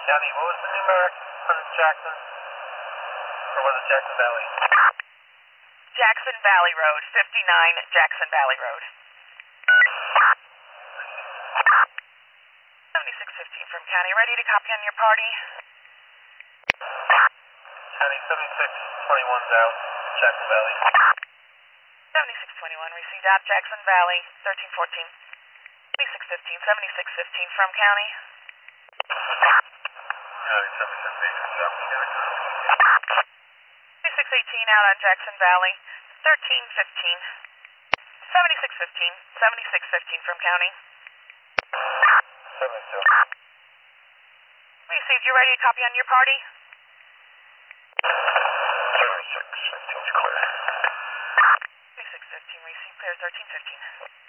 County, what was the numeric on Jackson? Or was it Jackson Valley? Jackson Valley Road, 59 Jackson Valley Road. 7615 from County, ready to copy on your party? County 7621's out, Jackson Valley. 7621, received out, Jackson Valley, 1314. 7615 from County. County 7618 out, County. 7618 out on Jackson Valley, 1315. 7615 from County. 72. Received, you ready to copy on your party? 7615's clear. 7615, received, clear, 1315.